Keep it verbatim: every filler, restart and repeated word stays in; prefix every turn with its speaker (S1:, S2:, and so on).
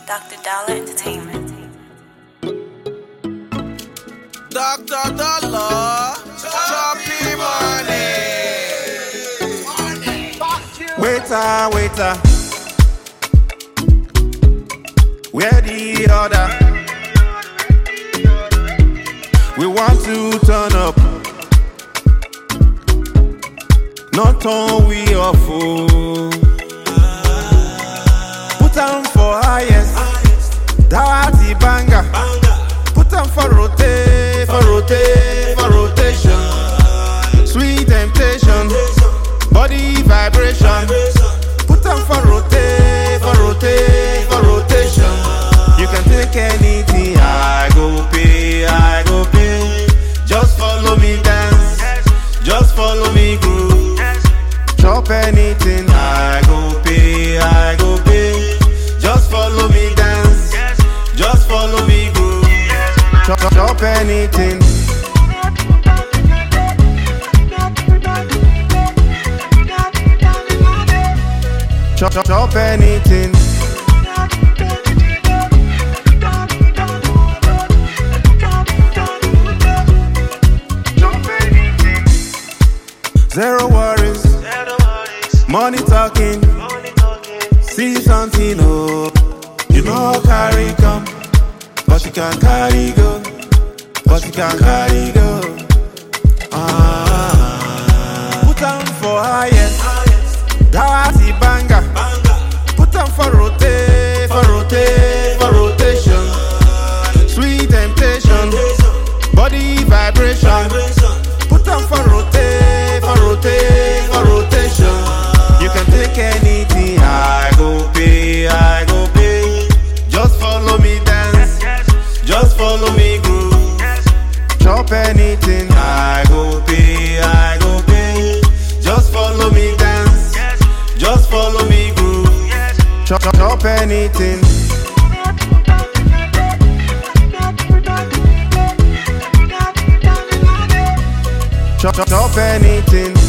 S1: Doctor Dollar Entertainment.
S2: Doctor Dollar, choppy money.
S3: Waiter, waiter, where the order? We want to turn up, not on we off. Oh. Put on for highest, Dawati banger. Put on for rotate, for rotate, for rotation. Sweet temptation, body vibration. Put on for rotate, for rotate, for rotation. You can take anything, I go pay, I go pay. Just follow me dance, just follow me groove. Chop anything, I go pay, I go pay. Just follow me dance, just follow me groove. Chop, chop, chop anything. Chop, chop, chop anything. Zero worries, money talking, see something, oh. You know carry come, but you can carry go, but you can carry go. Ah, put on for highest, Dawati banger. Put on for rotate, for rotate, for rotation. Sweet temptation, body vibration. Put on for rotate, for rotate, for rotation. You can take anything, I go pay, I go pay. Just follow me dance, just follow me groove. Chop anything, I go pay, I go pay. Just follow me dance, just follow me groove. Chop, chop, chop anything. Chop, chop, chop anything.